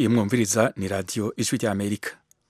iyi mwumviriza ni radiyo ijwi ry'Amerika.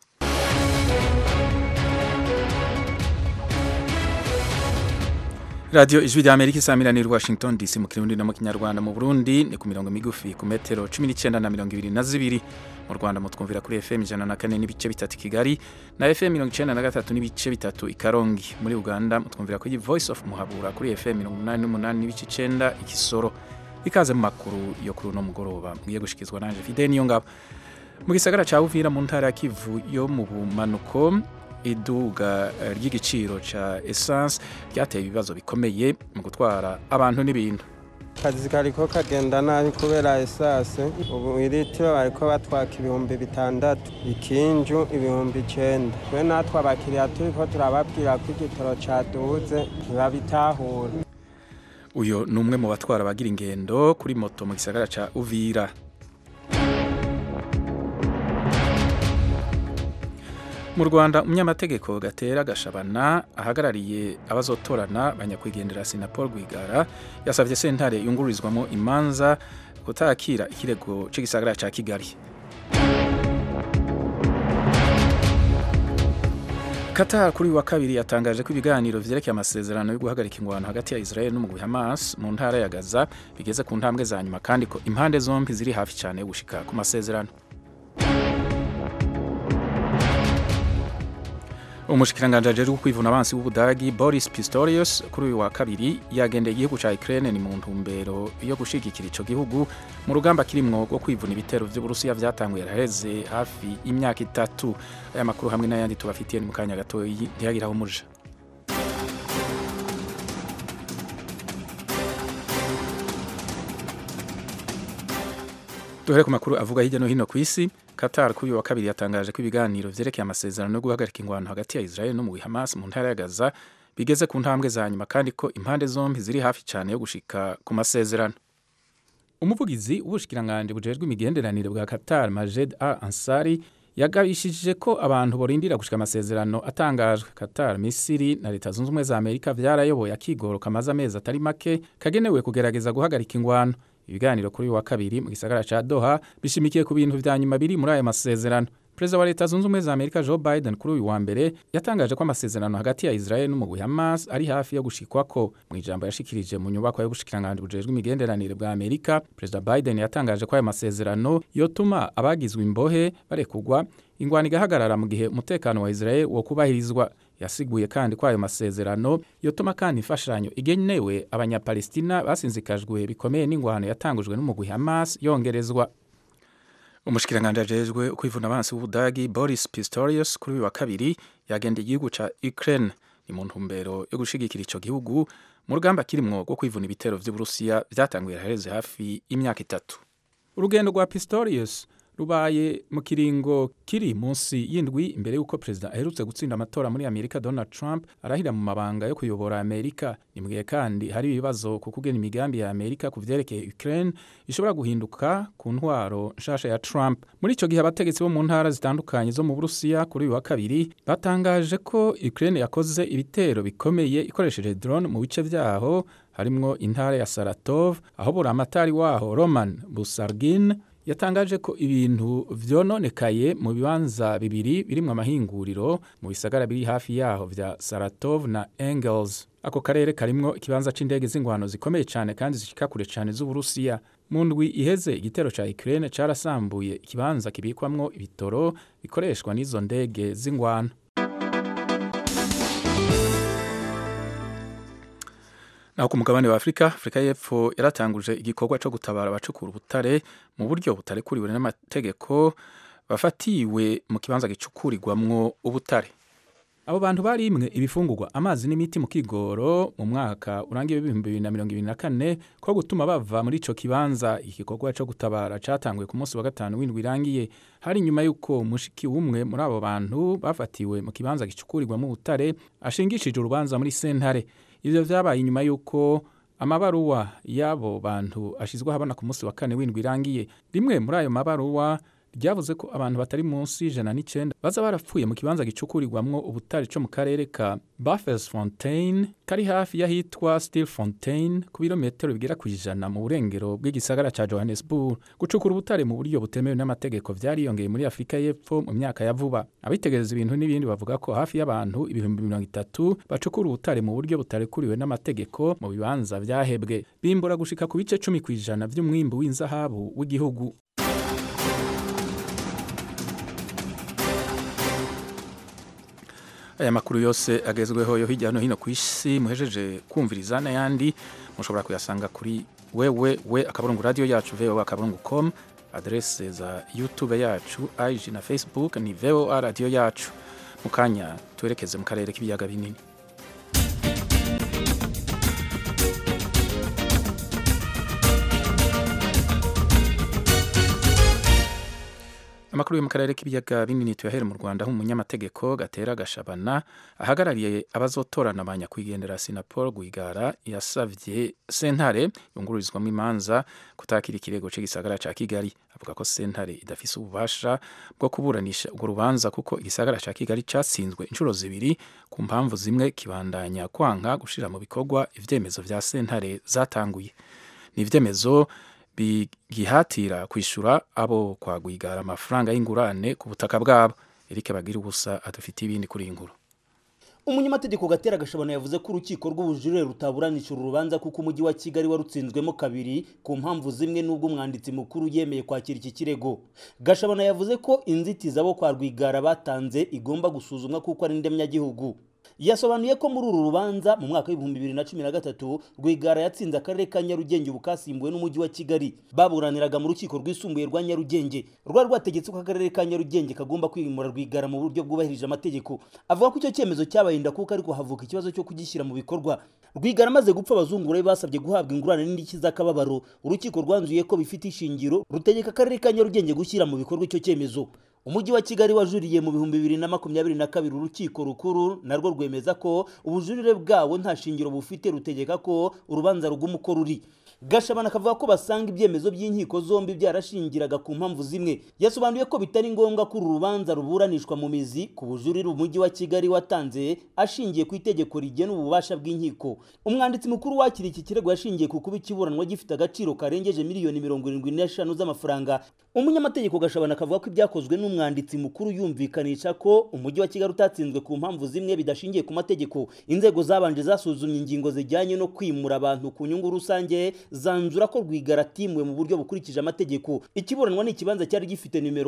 radiyo ijwi ry'Amerika isamiraniye Washington DC mu Kirundi no mu Kinyarwanda. Mu Burundi ni ku mirongo migufi ku metero 19 na 22. Mu Rwanda mutwumvira kuri FM 104 n'ibice bitatu Kigali na FM 93 n'ibice bitatu i Karongi. Muri Uganda mutwumvira kuri Voice of Muhabura kuri FM 88 n'ibice 9 i Kisoro. Ikaze mu makuru yo kuri no mugoroba mwiye gushikizwa nanje Fidel Niyongabo. Mu gisagara ca Uvira mu ntara ya Kivu yo mu bumanuko, iduga ry'igiciro ca essence ryateye ibibazo bikomeye mu gutwara abantu n'ibintu. Kazi kariko kagenda nabi kubera essence, ubu iritiro bariko batwaka 6,000, ikinju 9,000. Twe natwe abakiriya turiko turababwira ko igitoro caduze ntibabitahura. Uyo numwe mu batwara bagira ingendo kuri moto mu gisagara ca Uvira. Mu Rwanda umunyamategeko Gatera Gashabana ahagarariye abazotorana banyakwigendera Sinapol Rwigara yasavye sentare yungururizwamo imanza kutakira ikirego c'igisagara ca Kigali. Qatar kuri wa kabiri yatangaje ko ibiganiro vyerekeye amasezerano yo guhagarika ingwano hagati ya Israel n'umugwi Hamas mu ntara ya Gaza bigeze ku ntambwe za nyuma kandi ko impande zombi ziri hafi cyane yo gushika ku masezerano. Umushikiranganje ajejwe kwivuna abansi w'Ubudagi Boris Pistorius kuri uyu wa kabiri yagendeye igihugu ca Ukraine ni mu ntumbero yo gushigikira ico gihugu mu rugamba kirimwo rwo kwivuna ibitero vy'Uburusiya vyatanguye yaraheze hafi imyaka 3. Aya makuru hamwe n'ayandi tubafitiye ni mu kanya gato ntiyagiraho umuja. Duhere ku makuru avuga hirya no hino ku isi. Qatar kuri wa kabiri yatangaje ko ibiganiro vyerekeye amasezerano yo guhagarika ingwano hagati ya Israel no mu Hamas mu ntara ya Gaza bigeze ku ntambwe za nyuma kandi ko impande zombi ziri hafi cyane yo gushika ku masezerano. Umuvugizi w'ubushikiranganje bujejwe imigenderanire bwa Qatar Majed Al-Ansari yagabishije ko abantu borindira gushika amasezerano atangajwe. Qatar, Misiri na Leta Zunze Ubumwe za Amerika vyarayoboye akigoro kamaze amezi atari make kagenewe kugerageza guhagarika ingwano. Ibiganiro kuri wa kabiri mu gisagara ca Doha bishimikiye ku bintu vya nyuma biri muri aya masezerano. Perezida wa Leta Zunze Ubumwe za Amerika Joe Biden kuri uyu wa mbere yatangaje ko amasezerano hagati ya Israel n'umugwi Hamas ari hafi yo gushikwako. Mu ijambo yashikirije mu nyubako yo gushikiranganje bujejwe imigenderanire bwa Amerika, Perezida Biden yatangaje ko aya masezerano yotuma abagizwe imbohe barekugwa, ingwano igahagarara mu gihe umutekano wa Israel wo kubahirizwa. Yasiguye kandi ko ayo masezerano yotuma kandi imfashanyo igenewe abanyapalestina basinzikajwe bikomeye n'ingwano yatangujwe n'umugwi Hamas yongerezwa. Umushikiranganje ajejwe kwivuna abansi w'Ubudagi Boris Pistorius kuri wa kabiri yagendeye igihugu ca Ukraine ni mu ntumbero yo gushigikira ico gihugu mu rugamba kirimwo rwo kwivuna ibitero vy'Uburusiya vyatanguye yaraheze hafi imyaka 3. Urugendo rwa Pistorius rubaye mu kiringo kiri munsi y'indwi imbere y'uko perezida aherutse gutsinda amatora muri Amerika Donald Trump arahira mu mabanga yo kuyobora Amerika. Nimwe kandi hari ibibazo ku kugena imigambi ya Amerika ku vyerekeye Ukraine ishobora guhinduka ku ntwaro nshasha ya Trump. Muri ico gihe abategetsi bo mu ntara zitandukanye zo mu Burusiya kuri uyu wa kabiri batangaje ko Ukraine yakoze ibitero bikomeye ikoresheje drone mu bice vyaho harimwo intara ya Saratov aho buramatari waho Roman Busargin yatangaje ko ibintu vyononekaye mu bibanza bibiri birimwo amahinguriro mu bisagara biri hafi yaho vya Saratov na Engels. Ako karere karimwo ikibanza c'indege z'ingwano zikomeye cyane kandi zishika kure cyane z'Uburusiya. Mu ndwi iheze igitero ca Ukraine carasambuye ikibanza kibikwamwo ibitoro bikoreshwa n'izo ndege z'ingwano. Naho ku mugabane wa Afrika y'Epfo yaratanguje igikorwa cyo gutabara abacukura ubutare mu buryo butarekuriwe n'amategeko bafatiwe mu kibanza gicukurirwamwo ubutare. Abo bantu bari imwe ibifungurwa amazi n'imiti mu kigoro mu mwaka urangiye 2024 ko gutuma bava muri ico kibanza. Igikorwa cyo gutabara catangwe ku munsi wa gatanu w'indwi irangiye hari nyuma yuko mushiki umwe muri abo bantu bafatiwe mu kibanza gicukurirwamwo ubutare ashingishije urubanza muri sentare. Ivyo vyabaye inyuma yuko amabaruwa y'abo bantu ashizwe habona ku munsi wa kane w'indwi irangiye. Rimwe muri ayo mabaruwa ryavuze ko abantu batari munsi y'109 baza barapfuye mu kibanza gicukurirwamwo ubutare co mu karere ka Baffelsfontein kari hafi y'ahitwa Stilfontein ku birometero bigera ku 100 mu burengero bw'igisagara ca Johannesburg. Gucukura ubutare mu buryo butemewe n'amategeko vyariyongeye muri Afrika y'Epfo mu myaka ya vuba. Abitegereza ibintu n'ibindi bavuga ko hafi y'abantu 30,000 bacukura ubutare mu buryo butarekuriwe n'amategeko mu bibanza vyahebwe, bimbura gushika ku bice 10% vy'umwimbu w'inzahabu w'igihugu. Aya makuru yose agezweho yo hirya no hino ku isi muhejeje kumviriza n'ayandi mushobora kuyasanga kuri radio yacu voa.com, adresse za YouTube yacu, IG na Facebook ni VOA radio yacu. Mukanya twerekeze mu karere k'ibiyaga binini. Amakuru yo mu karere k'ibiyaga binini tuyahere mu Rwanda umunyamategeko Gatera Gashabana ahagarariye abazotorana abanyakwigendera Sinapol Rwigara yasavye sentare yungururizwamo imanza kutakira ikirego cy'igisagara ca Kigali. Avuga ko sentare idafise ububasha bwo kuburanisha urwo rubanza kuko igisagara ca Kigali catsinzwe inshuro zibiri ku mpamvu zimwe kibandanya kwanka gushira mu bikorwa ivyemezo vya sentare zatanguye. Ni ivyemezo bigihatira kwishura abo kwa Rwigara amafaranga y'ingurane ku butaka bwabo. Eric Bagira ubusa adufite ibindi kuri inkuru. Umunyamategeko Gatera Gashabana yavuze ko urukiko rw'ubujurire rutaburanisha urubanza kuko umujyi wa Kigali warutsinzwemo kabiri ku mpamvu zimwe n'ubwo umwanditsi mukuru yemeye kwakira iki kirego. Gashabana yavuze ko inzitizi abo kwa Rwigara batanze igomba gusuzumwa kuko ari ndemyagihugu. Yasobanuye ko muri uru rubanza mu mwaka wa 2013 Rwigara yatsinze akarere ka Nyarugenge bukasimbuwe n'umujyi wa Kigali. Baburaniraga mu rukiko rwisumbuye rwa Nyarugenge. Rwategetse ko akarere ka Nyarugenge kagomba kwimura Rwigara mu buryo bwubahirije amategeko. Avuga ko icyo cyemezo cyabayinda kuko ariko havuka ikibazo cyo kugishyira mu bikorwa. Rwigara maze gupfa abazungura basabye guhabwa ingurane n'indishyi z'akababaro. Urukiko rwanzuye ko bifite ishingiro rutegeka akarere ka Nyarugenge gushyira mu bikorwa icyo cyemezo. Umujyi wa Kigali wajuriye mu 2022 urukiko rukuru narwo rwemeza ko ubujurire bwawo nta shingiro bufite rutegeka ko urubanza rugumuko ruri. Gashabana akavuga ko basanga ibyemezo by'inkiko zombi byarashingiraga ku mpamvu zimwe. Yasobanuye ko bitari ngombwa ko urubanza ruburanishwa mu mizi ku bujurire umujyi wa Kigali watanze ashingiye ku itegeko rigena ububasha bw'inkiko. Umwanditsi mukuru wakiri iki kirego yashingiye ku kuba ikiburanwa gifite agaciro karengeje miliyoni 75 z'amafaranga. Umunyamategeko Gashabana akavuga ko ibyakozwe n'umwanditsi mukuru yumvikanisha ko umujyi wa Kigali utatsinzwe ku mpamvu zimwe bidashingiye ku mategeko. Inzego zabanje zasuzumye ingingo zijyanye no kwimura abantu ku nyungu rusange zanzura ko Rwigara timwe mu buryo bukurikije amategeko. Ikiburanwa ni ikibanza cyari gifite numero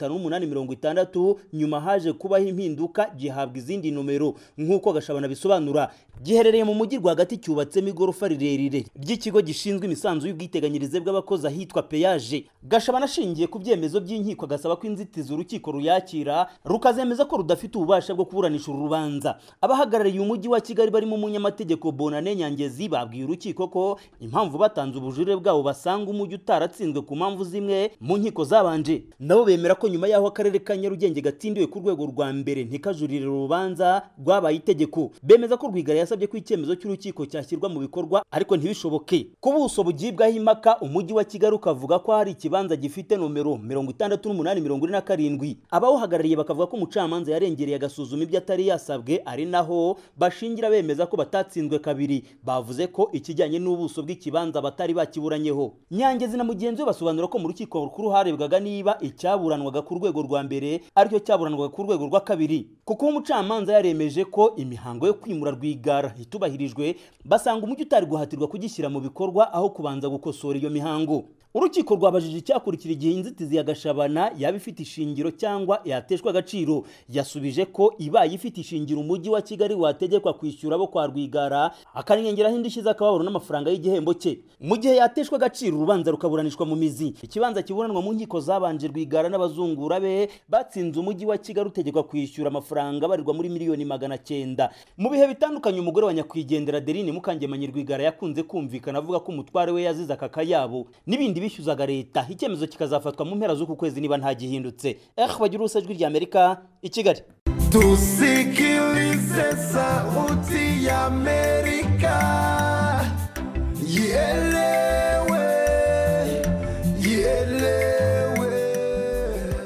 5860, nyuma haje kubaho impinduka gihabwa izindi numero nk'uko Gashabana bisobanura. Giherereye mu mujyi rwagati cyubatsemo igorofa rirerire ry'ikigo gishinzwe imisanzu y'ubwiteganyirize bw'abakozi ahitwa Peyaje. Gashabana ashingiye ku byemezo by'inkiko agasaba ko inzitizi urukiko ruyakira rukazemeza ko rudafite ububasha bwo kuburanisha urubanza. Abahagarariye umujyi wa Kigali barimo umunyamategeko Bonane Nyangezi babwiye urukiko ko impamvu batanze ubujurire bwabo basanga umujyi utaratsinzwe ku mpamvu zimwe mu nkiko zabanje. Nabo bemera ko nyuma yaho akarere ka Nyarugenge gatindiwe ku rwego rwa mbere ntikajurire urubanza rwabaye itegeko. Bemeza ko Rwigara yasabye ko icyemezo cy'urukiko cyashyirwa mu bikorwa ariko ntibishoboke. Ku buso bugibwaho impaka umujyi wa Kigali ukavuga ko hari ikibanza gifite numero 6847. Abawuhagarariye bakavuga ko umucamanza yarengereye agasuzuma ibyo atari yasabwe, ari naho bashingira bemeza ko batatsinzwe kabiri. Bavuze ko ikijyanye n'ubuso bw'ikibanza batari bakiburanyeho. Nyangezi na mugenzi we basobanura ko mu rukiko rukuru harebwaga niba icyaburanwaga ku rwego rwa mbere aricyo cyaburanwaga ku rwego rwa kabiri. Kuko umucamanza yaremeje ko imihango yo kwimura Rwigara itubahirijwe, basanga umujyi utari guhatirwa kugishyira mu bikorwa aho kubanza gukosora iyo mihango. Urukiko rwabajije icyakurikira igihe inzitizi ya Gashabana yaba ifite ishingiro cyangwa yateshwa agaciro. Yasubije ko ibaye ifite ishingiro umujyi wa Kigali wategekwa kwishyura abo kwa Rwigara akanengeraho indishyi z'akababaro n'amafaranga y'igihembo cye. Mu gihe yateshwa agaciro urubanza rukaburanishwa mu mizi. Ikibanza kiburanwa mu nkiko zabanje Rwigara n'abazungura be batsinze umujyi wa Kigali utegekwa kwishyura amafaranga barirwa muri miliyoni 900. Mu bihe bitandukanye umugore wa nyakwigendera Adeline Mukangemanyi Rwigara yakunze kumvikana avuga ko umutware we yazize akakayabo n'ibindi bishyuzaga leta. Icyemezo kikazafatwa mu mpera z'uku kwezi niba nta gihindutse. Bagira urusajwi rya Amerika i Kigali. Tusikilize sauti ya Amerika. Ielewe, ielewe.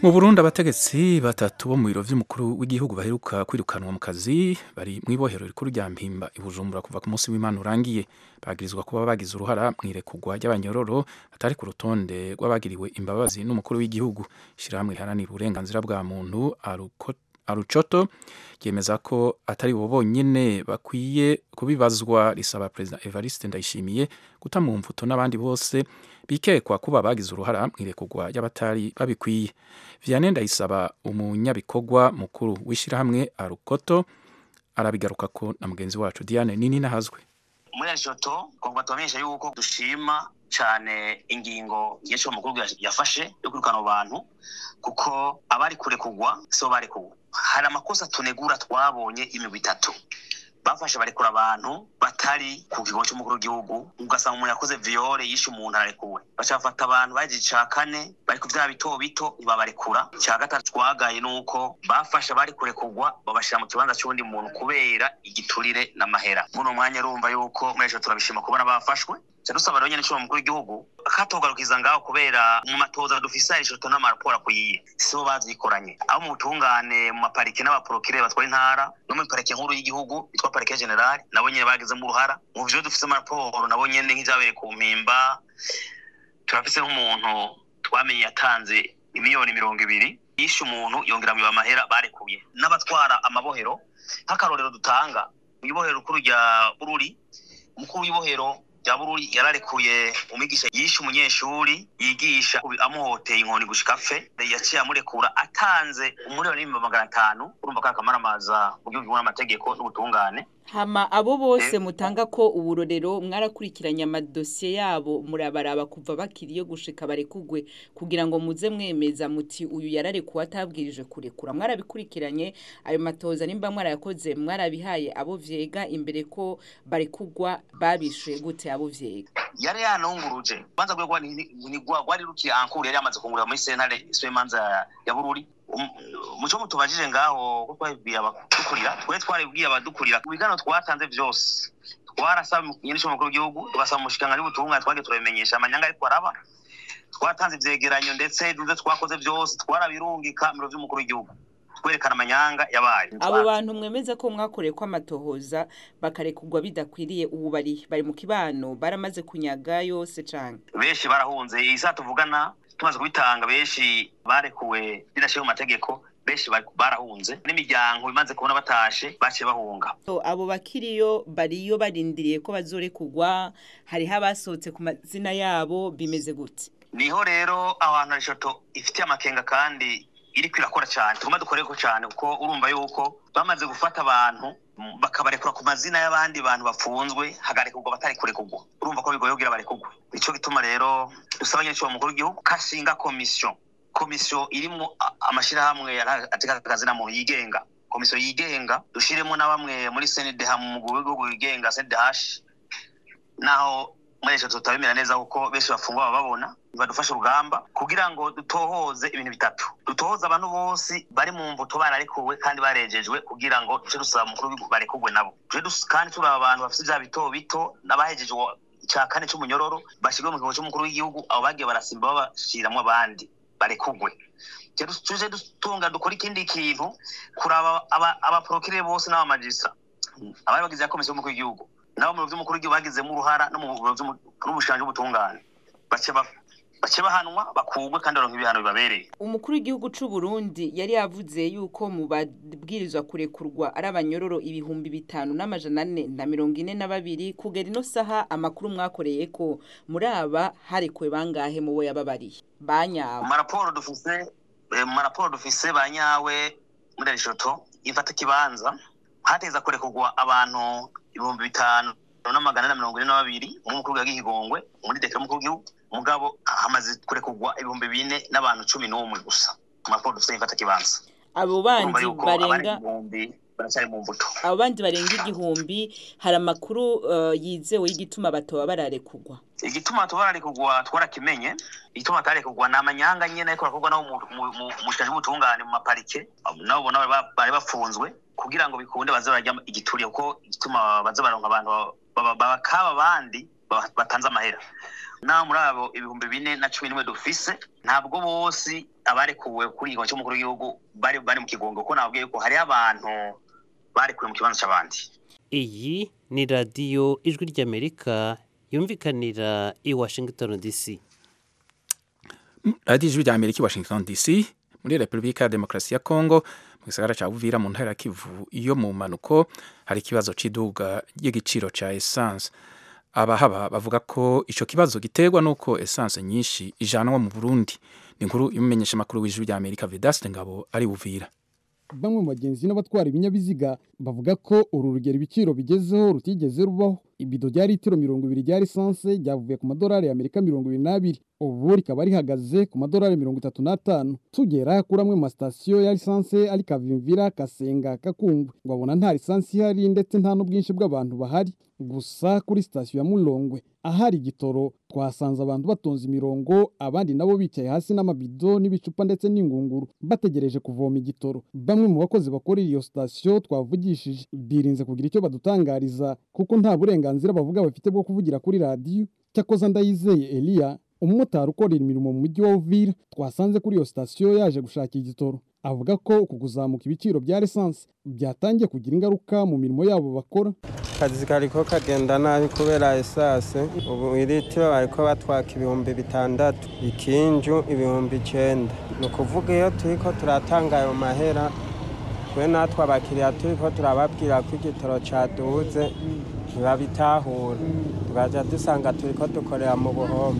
Mu Burundi abategetsi batatu bo mu biro vy'umukuru w'igihugu baheruka kwirukanwa mu kazi bari mw'ibohero rikuru rya Mpimba i Bujumbura kuva ku munsi w'Imana urangiye. Bagirizwa kuba bagize uruhara mw'irekurwa ry'abanyororo atari ku rutonde rw'abagiriwe imbabazi n'umukuru w'igihugu. Ishirahamwe riharanira uburenganzira bwa muntu Arucoto ryemeza ko atari bo bonyene bakwiye kubibazwa, risaba Perezida Evariste Ndayishimiye guta mu mvuto n'abandi bose bikekwa kuba bagize uruhara mw'irekurwa ry'abatari babikwiye. Vianney Ndayisaba umunyabikorwa mukuru w'ishirahamwe Arucoto arabigarukako na mugenzi wacu Diane Nini nahazwe. Muri Arucoto kongwa twamenyesha yuko dushima cyane ingingo y'icyo mukuru yafashe yo kwirukana abantu kuko abari kurekurwa so bari kugwa. Hari amakosa tunegura twabonye imigwi itatu bafashe barekura abantu batari ku kigo cy'umukuru w'igihugu, ugasanga umuntu yakoze viole yishe umuntu arekuwe, bacafata abantu baje cakane bari ku vya bito bito babarekura. Cya gatatu twagaye nuko bafasha bari kurekurwa babashira mu kibanza cy'undi muntu kubera igiturire n'amahera. Muno mwanya urumva yuko mwesho turabishima kubona bafashwe. Dusaba rero nyene cyo mukuru w'igihugu akatogarukiza ngaho kubera mu matoza dufise Arucoto n'amaraporo kuyiye sibo bavyikoranye abo mu butungane mu maparike n'abaprokire batwara intara no mu parike nkuru y'igihugu bitwa parike general nabo nyene bagize mu ruhara mu byo dufise amaraporo nabo nyene nk'izabere ku Mpimba. Turafise nk'umuntu twamenye yatanze imiliyoni 200 yishe umuntu yongera mu amahera barekuye n'abatwara amabohero. Nk'akarorero dutanga mu ibohero rukuru rya Bururi, mukuru w'ibohero Bururi yararekuye umigisha yishe umunyeshuri yigisha amuhoteye inkoni gushika fe, yaciye amurekura atanze umuriro 500. Urumva ko akamaramaza mu gihugu n'amategeko n'ubutungane. Hama abo bose mutanga ko uburorero mwarakurikiranye amadosiye yabo murabaraba kuva bakiriye gushika barekugwe kugira ngo muze mwemeza muti uyu yararekuwe atabwirije kurekura. Mwarabikurikiranye ayo matoza nimba mwarayakoze mwarabihaye abo vyega imbere ko barekugwa babishuye gute abo vyega? Yari yanunguruje banza gwegwa ni gwari ruki ankuru yari amaze kungurira muri sentare Swemanza ya Bururi. Muco mutubajije ngaho ko twabibwiye abadukurira twaribwiye abadukurira kubigano twatanze byose twarasaba nyine cyo mukuru w'igihugu tubasaba mushikanga n'ubutunga twage turabimenyesha amanyanga ariko araba twatanze ivyegeranyo ndetse duze twakoze byose twarabirungika mu byo mukuru w'igihugu kwerekana amanyanga yabaye. Abo bantu mwemeza ko mwakoreye ko amatohoza bakarekugwa bidakwiriye ubu bari mu kibano baramaze kunyaga yose canke benshi barahunze isa tuvugana tumaze kubitanga benshi barekuwe bidashiye mu mategeko, benshi barahunze n'imiryango bimaze kubona batashe bace bahunga. Abo bakiriyo bariyo barindiriye ko bazorekugwa, hari habasohotse ku mazina yabo bimeze gute? Niho rero abantu Arucoto ifite amakenga kandi iri kwirakora cyane tugomba dukoreko cyane kuko urumva yuko bamaze gufata abantu bakabarekura ku mazina y'abandi bantu bafunzwe hagarekugwa batari kurekugwa. Urumva ko bigoye kugira barekugwa. Ico gituma rero dusaba nyine cyo mukuru w'igihugu kashinga komisiyo irimo amashirahamwe ategakazi na muntu yigenga, komisiyo yigenga dushiremo na bamwe muri CNDH mu rwego yigenga CNDH naho mwesho tutabimera neza kuko benshi bafungwa babona badufasha urugamba kugira ngo dutohoze ibintu bitatu. Dutohoza abantu bose bari mu mvuto bararekuwe kandi barejejwe kugira ngo duce dusaba mukuru w'igihugu barekugwe nabo. Kandi turaba abantu bafite bya bito bito n'abahejeje cyakane cy'umunyororo bashigwe mu kigo cy'umukuru w'igihugu abo bagiye barasimba babashiramwe abandi barekugwe. Tuje dutunga dukora ikindi kintu kuraba abaprokire bose n'abamagistra abari bagize ya komisiyo y'umukuru w'igihugu nabo mu by'umukuru w'igihugu bagize mu ruhara no mu n'ubushanje butungane bace bahanwa bakugwe kandi baronka ibihano bibabereye. Umukuru w'igihugu c'u Burundi yari yavuze yuko mu babwirizwa kurekurwa ari abanyororo 5,442 kugera ino saha amakuru mwakoreye ko muri aba harekuwe bangahe mu bo yababariye banyawe? Mu maraporo dufise banyawe muri Arucoto ifata kibanza hateza kurekurwa abantu 5,442 mu mukuru w'igihigongwe muri dekere mukuru w'igihugu. Mugabo hamaze kurekugwa 4,000 n'abantu 11 gusa. Amaporo dufite ifata kibanza. Abo bandi barenga baracari mu mvuto. Abo bandi barenga 1,000 hari amakuru yizewe y'igituma batoba bararekugwa. Igituma bararekugwa twarakimenye. Igituma batarekugwa n'amanyanga nyene ariko rakugwa nawo mu shanje butungane mu maparike nabo bona bari bafunzwe kugira ngo bikunde baze barajya igituriye kuko igituma baze baronka abantu bakaba bandi batanze amahera. Na muri abo 2011 dufise ntabwo bose abarekuwe kuri ikigo cy'umukuru w'igihugu bari mu kigongo, ko nabwiye ko hari abantu barekuwe mu kibanza cy'abandi. Iyi ni radiyo ijwi ry'Amerika yumvikanira i Washington DC. radiyo ijwi ry'Amerika i Washington DC muri Repubulika ya Demokarasi ya Kongo mu gisagara ca Uvira mu ntara ya Kivu iyo mu manuko hari ikibazo c'iduga y'igiciro ca essence. Abahaba bavuga ko ico kibazo giterwa nuko essence nyinshi ijanwa mu Burundi. Ni inkuru imumenyesha makuru w'ijwi ry'Amerika Vedaste Ngabo ari Uvira. Bamwe mu bagenzi n'abatwara ibinyabiziga bavuga ko uru rugero ibiciro bigezeho rutigeze rubaho. Ibido rya litiro 20 rya essence ryavuye ku madolari y'Amerika 22, ubu rikaba rihagaze ku madolari 35. Tugera kuri amwe mu station ya essence ari Kavimvira, Kasenga, Kakungu, babona nta essence ihari ndetse nta n'ubwinshi bw'abantu bahari. Gusa kuri station ya Mulongwe ahari igitoro twasanze abantu batonze imirongo, abandi nabo bicaye hasi n'amabido n'ibicupa ndetse n'ingunguru bategereje kuvoma igitoro. Bamwe mu bakozi bakorera iyo station twavugishije birinze kugira icyo badutangariza kuko nta burenganzira bavuga bafite bwo kuvugira kuri radio. Cyakoza Ndayizeye Elia, umumotari ukorera imirimo mu mujyi wa Uvira, twasanze kuri iyo station yaje gushaka igitoro, avuga ko uku kuzamuka ibiciro bya essence byatangiye kugira ingaruka mu mirimo yabo bakora. Akazi kariko kagenda nabi kubera essence, ubu litiro bariko batwaka 6,000, ikinju 9,000. Ni kuvuga iyo turiko turatanga ayo mahera twe natwe abakiriya turiko turababwira ko igitoro caduze ntibabitahura, tugaja dusanga turiko dukorera mu buhombe.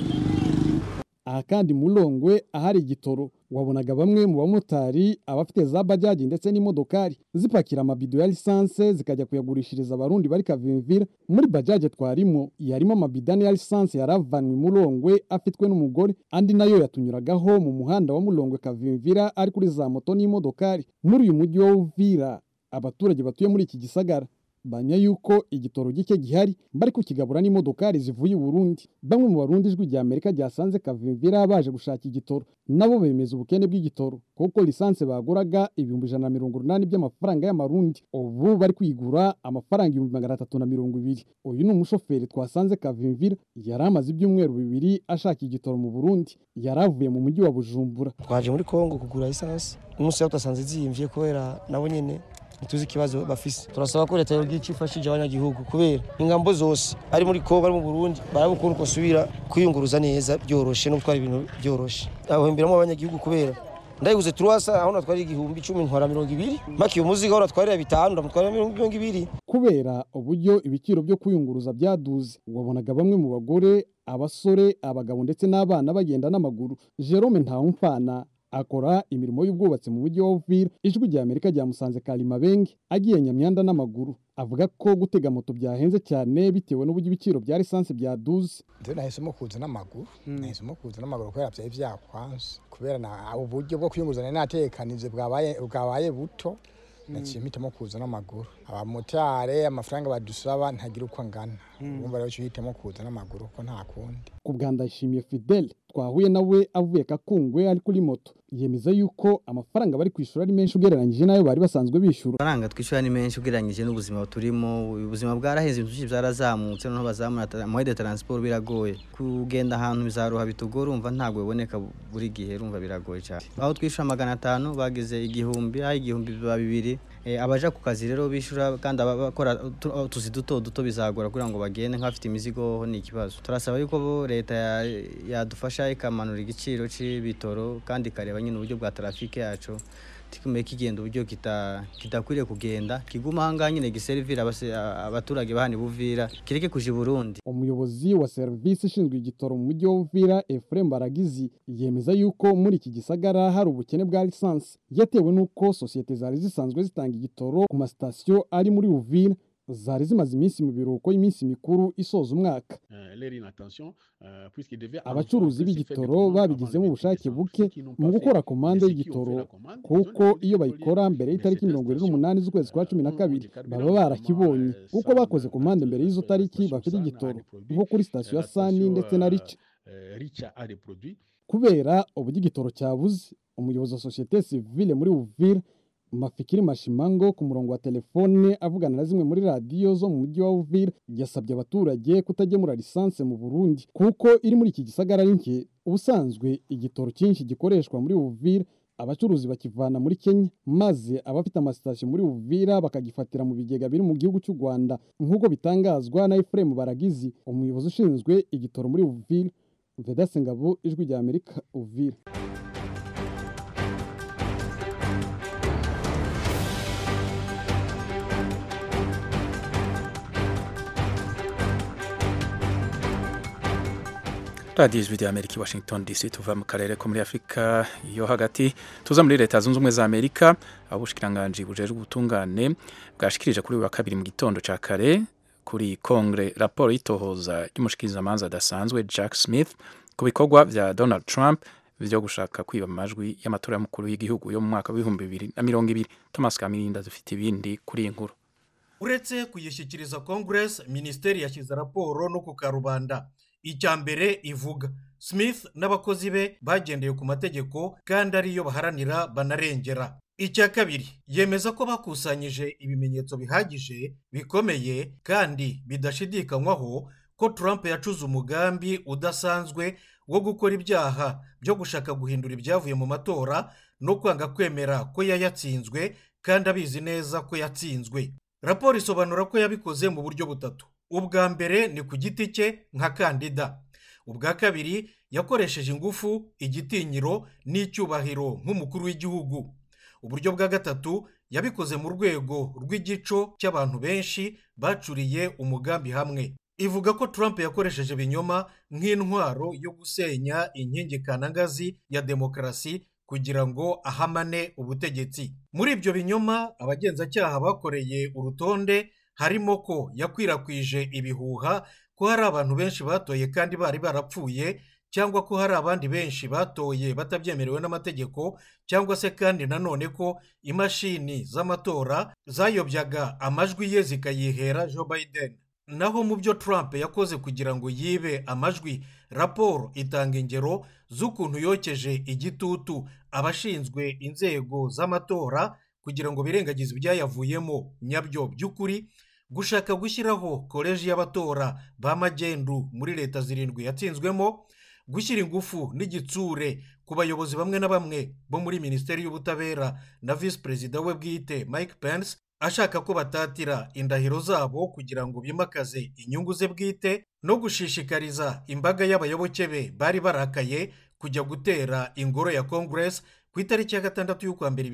Aha kandi Mulongwe ahari igitoro wabonaga bamwe mu bamotari abafite za bajaji ndetse n'imodokari zipakira amabido ya lisanse zikajya kuyagurishiriza abarundi bari Kavimvira. Muri bajaji twarimo yarimo amabidani ya lisanse yaravanwe Mulongwe afitwe n'umugore, andi nayo yatunyuragaho mu muhanda wa Mulongwe Kavimvira ari kuri za moto n'imodokari. Muri uyu mujyi wa Uvira abaturage batuye muri iki gisagara banya yuko igitoro gike gihari bari kukigabura n'imodokari zivuye i Burundi. Bamwe mu Barundi ijwi ry'Amerika ryasanze Kavimvira baje gushaka igitoro nabo bemeza ubukene bw'igitoro kuko lisanse baguraga 180 by'amafaranga y'amarundi, ubu bari kwigura amafaranga 320. Uyu ni umushoferi twasanze Kavimvira yari amaze ibyumweru 2 ashaka igitoro mu Burundi, yaravuye mu mujyi wa Bujumbura. Twaje muri Kongo kugura lisanse, umunsi twasanze ziyimvye kubera nabo nyene tuzi kibazo bafise. Turasaba ko leta yogiye ifashije abanyagihugu kubera ingambo zose ari muri Kongo ari mu Burundi barabukuru ko subira kwiyunguruza neza byoroshe no gutwara ibintu byoroshe. Aho imbere mu abanyagihugu kubera ndayiguze turwasa aho natwari 10,000 ntwara 200 maki umuziga aho natwari 5 ndamutwara 200. Kubera uburyo ibiciro byo kuyunguruza byaduze, wabonaga bamwe mu bagore, abasore, abagabo ndetse n'abana bagenda n'amaguru. Jerome Ntawumfana akora imirimo y'ubwubatsi mu mujyi wa Uvira, ijwi ry'Amerika ryamusanze Kalimabenge agiye Nyamyanda n'amaguru, avuga ko gutega moto byahenze cyane bitewe n'uburyo ibiciro bya lisanse byaduze. Ndio nahisemo kuza n'amaguru, nahisemo kuza n'amaguru kubera byaye byakwanze, kubera na uburyo bwo kwiyunguzana natekanije bwabaye buto, naciye mpitamo kuza n'amaguru. Abamotari amafaranga badusaba ntagira uko angana, urumva rero hitemo kuza n'amaguru ko nta kundi. Ku bwanda Ishimiye Fidel twahuye nawe avuye Kakungwe ari kuri moto, yemeza yuko amafaranga bari kwishura ari menshi ugereranyije nayo bari basanzwe bishura. Amafaranga twishura ni menshi ugereranyije n'ubuzima turimo, ubuzima bwaraheze, ibintu byarazamutse, no bazamura moyede transport biragoye, kugenda ahantu bizaruha bitugora, umva ntabwo biboneka buri gihe, urumva biragoye cyane. Aho twishura 500 bagize 1000, aho 2,000 abaja ku kazi rero bishura kandi abakora tuzi duto bizagora kugira ngo bagende nk'afite imizigo ni ikibazo. Turasaba yuko leta yadufasha ikamanura igiciro c'ibitoro kandi kareba nyine uburyo bwa trafike yacu tikume kigenda uburyo kitakwiriye kugenda, kiguma hanga nyine giservira abaturage bahani Buvira kireke kuja Burundi. Umuyobozi wa service ishinzwe igitoro mu mujyi wa Uvira Efrem Baragizi yemeza yuko muri iki gisagara hari ubukene bwa lisanse yatewe nuko societe zari zisanzwe zitanga igitoro ku mastation ari muri Uvira zari zimaze iminsi mu biruhuko y'iminsi mikuru isoza umwaka. Abacuruzi b'igitoro babigizemo ubushake buke mu gukora komande y'igitoro kuko iyo bayikora mbere y'itariki 28 z'ukwezi kwa 12 baba barakibonye kuko bakoze komande mbere y'izo tariki bafite igitoro nko kuri station ya Sani ndetse na Richa. Kubera uburyo igitoro cyabuze, umuyobozi wa societe civile muri Uvira Mafikiri Mashimango ku murongo wa telefone avugana na zimwe muri radiyo zo mu mujyi wa Uvira yasabye abaturage kutagemura lisanse mu Burundi kuko iri muri iki gisagara nke ubusanzwe igitoro cyinshi gikoreshwa muri Uvira abacuruzi bakivana muri Kenya maze abafite amasitasiyo muri Uvira bakagifatira mu bigega biri mu gihugu cy'u Rwanda nk'uko bitangazwa na Ephraim Baragizi umuyobozi ushinzwe igitoro muri Uvira. Vedaste Ngabo, Ijwi rya Amerika, Uvira. radiyo ijwi rya Amerika, Washington DC. Tuva mu karere ko muri Afurika yo hagati tuza muri Leta Zunze Ubumwe za Amerika, aho ubushikiranganji bujejwe ubutungane bwashikirije kuri uyu wa kabiri mu gitondo ca kare kuri Kongre raporo y'itohoza ry'umushikirizamanza adasanzwe Jack Smith ku bikorwa vya Donald Trump vyo gushaka kwiba amajwi y'amatora y'umukuru w'igihugu yo mu mwaka wa 2020. Thomas Kamirinda dufite ibindi kuri iyi nkuru. Uretse kuyishyikiriza Congress, Ministeri yashyize raporo no ku karubanda. Icya mbere ivuga Smith n'abakozi be bagendeye ku mategeko kandi ariyo baharanira banarengera. Icya kabiri yemeza ko bakusanyije ibimenyetso bihagije bikomeye kandi bidashidikanywaho ko Trump yacuze umugambi udasanzwe wo gukora ibyaha byo gushaka guhindura ibyavuye mu matora no kwanga kwemera ko yayatsinzwe kandi abizi neza ko yatsinzwe. Raporo isobanura ko yabikoze mu buryo butatu. Ubwa mbere ni ku giti cye nka kandida. Ubwa kabiri yakoresheje ingufu, igitinyiro n'icyubahiro nk'umukuru w'igihugu. Uburyo bwa gatatu yabikoze mu rwego rw'igico cy'abantu benshi bacuriye umugambi hamwe. Ivuga ko Trump yakoresheje ibinyoma nk'intwaro yo gusenya inkingi kanangazi ya demokarasi kugira ngo ahamane ubutegetsi. Muri ibyo binyoma abagenzacyaha bakoreye urutonde harimo ko yakwirakwije ibihuha ko hari abantu benshi batoye kandi bari barapfuye, cyangwa ko hari abandi benshi batoye batabyemerewe n'amategeko, cyangwa se kandi nanone ko imashini z'amatora zayobyaga amajwi ye zikayihera Joe Biden. Naho mu byo Trump yakoze kugira ngo yibe amajwi, raporo itanga ingero z'ukuntu yokeje igitutu abashinzwe inzego z'amatora kugira ngo birengagize ibyayavuyemo nyabyo by'ukuri, gushaka gushyiraho koleji y'abatora ba magendu muri leta zirindwi yatsinzwemo, gushyira ingufu n'igitsure ku bayobozi bamwe na bamwe bo muri Minisiteri y'Ubutabera na Vice Perezida we bwite Mike Pence ashaka ko batatira indahiro zabo kugira ngo bimakaze inyungu ze bwite, no gushishikariza imbaga y'abayoboke be bari barakaye kujya gutera ingoro ya Congress ku itariki ya 6 y'ukwa mbere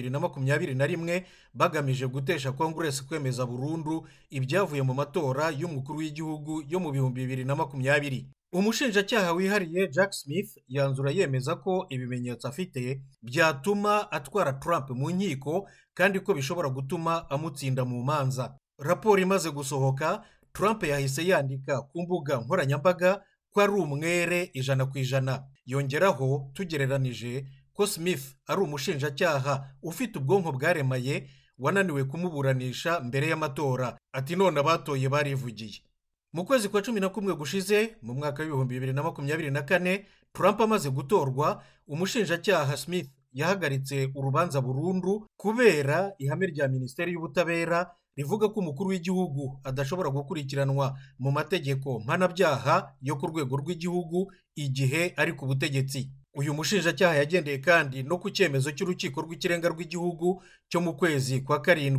2021 bagamije gutesha Congress kwemeza burundu ibyavuye mu matora y'umukuru w'igihugu yo mu 2020. Umushinjacyaha wihariye Jack Smith yanzura yemeza ko ibimenyetso afite byatuma atwara Trump mu nkiko kandi ko bishobora gutuma amutsinda mu manza. Raporo imaze gusohoka, Trump yahise yandika ku mbuga nkoranyambaga ko ari umwere 100%. Yongeraho tugereranije ko Smith ari umushinjacyaha ufite ubwonko bwaremaye wananiwe kumuburanisha mbere y'amatora. Ati none abatoye barivugiye. Mu kwezi kwa 11 gushize mu mwaka wa 2024, Trump amaze gutorwa, umushinjacyaha Smith yahagaritse urubanza burundu kubera ihame rya Minisiteri y'Ubutabera rivuga ko umukuru w'igihugu adashobora gukurikiranwa mu mategeko mpanabyaha yo ku rwego rw'igihugu igihe ari ku butegetsi. Uyu mushinjacyaha yagendeye kandi no ku cyemezo cy'urukiko rw'ikirenga rw'igihugu cyo mu kwezi kwa 7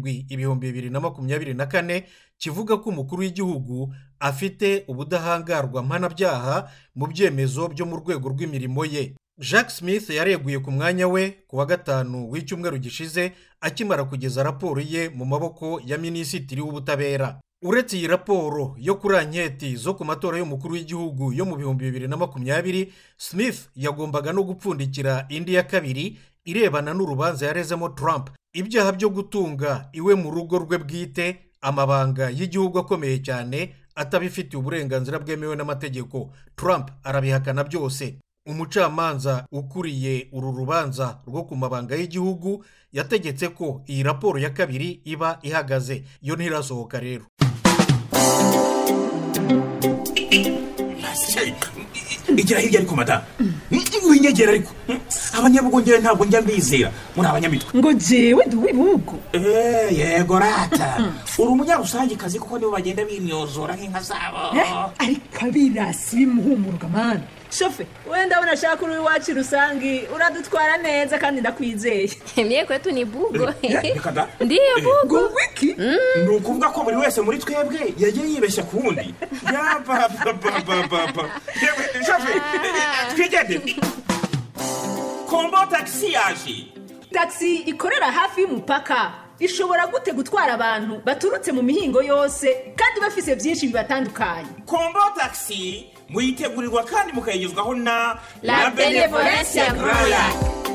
2024 kivuga ko umukuru w'igihugu afite ubudahangarwa mpanabyaha mu byemezo byo mu rwego rw'imirimo ye. Jack Smith yareguye ku mwanya we ku wa 5 w'icyumweru gishize akimara kugeza raporo ye mu maboko ya Minisitiri w'Ubutabera. Uretse iyi raporo yo kuri anketi zo ku matora y'umukuru w'igihugu yo mu 2020, Smith yagombaga no gupfundikira indi ya kabiri irebana n'urubanza yarezemo Trump, ibyaha byo gutunga iwe mu rugo rwe bwite amabanga y'igihugu akomeye cyane atabifitiye uburenganzira bwemewe n'amategeko. Trump arabihakana byose. Umucamanza ukuriye uru rubanza rwo ku mabanga y'igihugu yategetse ko iyi raporo ya kabiri iba ihagaze. Yo ntirasohoka rero. igira hirya ariko madamu winyegera ariko abanyabugongera ntabwo njya mbizera muri abanyamitwe ngo jewe ndi uw'ibihugu yego rata uri umunyarusangikazi kuko nibo bagenda bimyozora nk'inka zabo ariko abirasi bimuhumuruka mani shofe wenda ndabona ashaka uri iwacu rusangi uradutwara neza kandi ndakwizeye mie kwetu ni bugo ndiyo bugo wiki ni ukuvuga ko buri wese muri twebwe yagiye yibeshya ku wundi yapapapapapa shofe twigende kombo taxi yaje taxi ikorera hafi y'umupaka ishobora gute gutwara abantu baturutse mu mihingo yose kandi bafise byinshi bibatandukanye kombo taxi muyitegurirwa kandi mukayigezwaho na La Benevolencia Royal.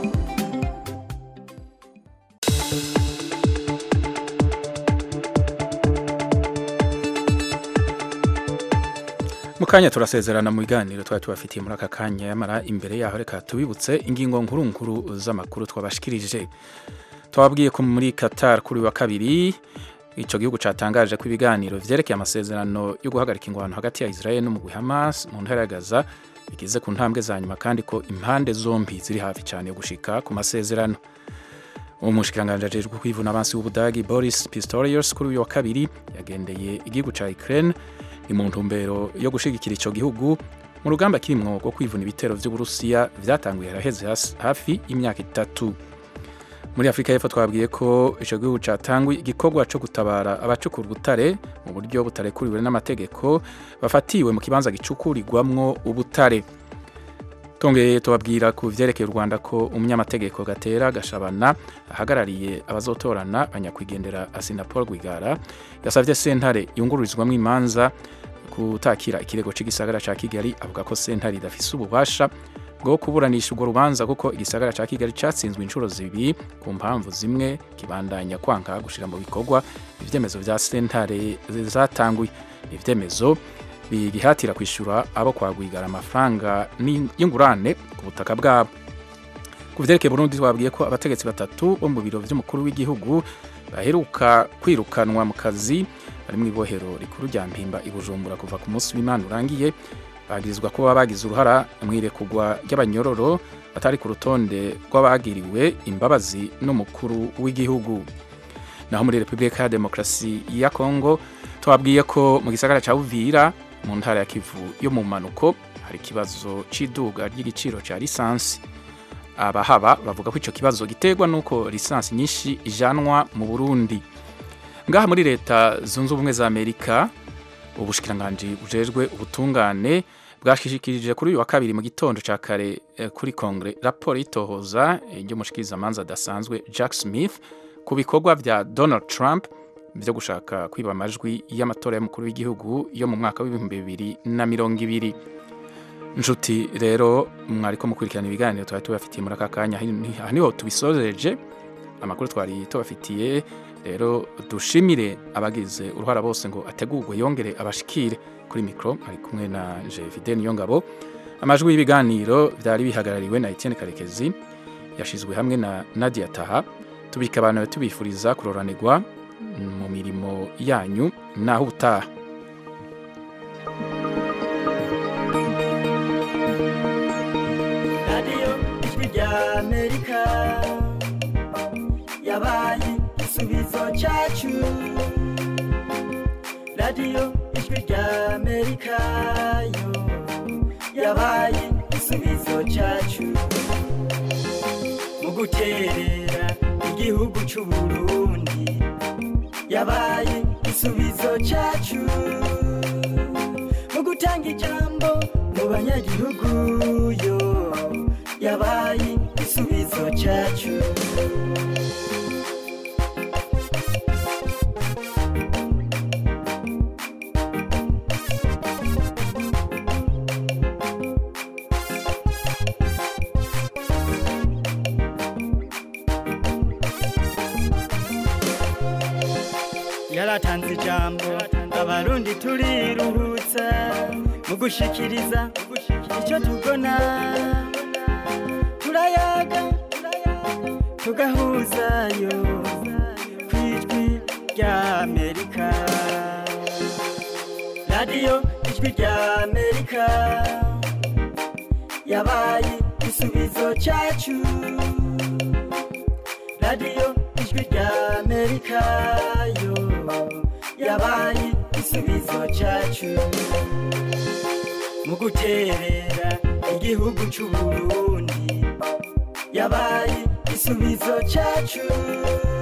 Mukanya turasezerana mu biganiro twari tubafitiye muri aka kanya yamara imbere yaho reka tubibutse ingingo nkuru z'amakuru twabashikirije. Twababwiye ko muri Qatar kuri wa kabiri ico gihugu catangaje ko ibiganiro vyerekeye amasezerano yo guhagarika ingwano hagati ya Israel no mu Hamas mu ntara ya Gaza bigize ku ntambwe za nyuma kandi ko impande zombi ziri hafi cyane yo gushika ku masezerano. Umushikiranganje ajejwe kwivuna abansi w'Ubudagi Boris Pistorius kuri wa kabiri yagendeye igihugu ca Ukraine ni mu ntumbero yo gushigikira ico gihugu mu rugamba kirimwo rwo kwivuna ibitero vy'Uburusiya vyatanguye haraheze hafi imyaka 3. Muri Afrika y'Epfo twabwiye ko ico gihugu catangwe igikorwa cyo gutabara abacukura ubutare mu buryo butarekuriwe n'amategeko bafatiwe mu kibanza gicukurirwamwo ubutare. Tongeye tubabwira ku vyerekeye u Rwanda ko umunyamategeko Gatera Gashabana ahagarariye abazotorana banyakwigendera Asinapol Rwigara yasavye sentare yungururizwamwo imanza kutakira ikirego c'igisagara ca Kigali avuga ko sentare idafise ububasha bwo kuburanisha urwo rubanza kuko igisagara ca Kigali catsinzwe inshuro zibiri ku mpamvu zimwe kibandanya kwanka gushira mu bikorwa ivyemezo vya sentare zatanguye. Ivyemezo bigihatira kwishura abo kwagwigara amafaranga y'ingurane ku butaka bwabo. Ku vyerekeye Burundi twabwiye ko abategetsi batatu bo mu biro vy'umukuru w'igihugu baheruka kwirukanwa mu kazi bari mu ibohero rikuru rya Mpimba i Bujumbura kuva ku munsi w'Imana urangiye bagirizwa ko bagize uruhara mw'irekugwa ry'abanyororo batari ku rutonde rw'abagiriwe imbabazi n'umukuru w'igihugu. Naho muri Republika ya Demokarasi ya Kongo twabwiye ko mu gisagara ca Uvira mu ntara ya Kivu yo mu manuko hari kibazo ciduga ry'igiciro ca lisansi. Abahaba bavuga ko ico kibazo giterwa nuko lisansi nyinshi ijanwa mu Burundi. Ngaha muri leta zunze ubumwe za Amerika ubushikiranganje bujejwe ubutungane bwashikirije kuri uyu wa kabiri mu gitondo ca kare kuri Kongre raporo itohoza ryo mushikiriza manza dasanzwe Jack Smith ku bikorwa vya Donald Trump byo gushaka kwiba amajwi y'amatora y'umukuru w'igihugu yo mu mwaka w'2020. Njuti rero mwariko mukurikirana ibiganiro twari tubafitiye muri aka kanya niho tubisozeje amakuru twari tubafitiye. Rero dushimire abagize uruhara bose ngo ategurwe yongere abashikire. Kuri mikro ari kumwe na Jevide Niyongabo. Amajwi y'ibiganiro byari bihagarariwe na Etienne Karekezi yashizwe hamwe na Nadia Taha. Tubika abantu tubifuriza kuroranirwa mu mirimo yanyu naho utaha. Radio Ijwi Amerika yabaye igisubizo cyacu. Radio Ijwi Amerika yo yabaye igisubizo cyacu mu guterera igihugu cy'u Burundi yabaye igisubizo cyacu mu gutanga ijambo mu banyagihugu yo yabaye igisubizo cyacu. Yaratanze ijambo abarundi turiruhutsa mu gushikiriza icyo tubona turayaga tugahuzayo kw'Ijwi rya Amerika. Radio Ijwi rya Amerika yabaye igisubizo cyacu radiyo ijwi ry'Amerika yo yabaye igisubizo cyacu mu guterera igihugu c'Uburundi yabaye igisubizo cyacu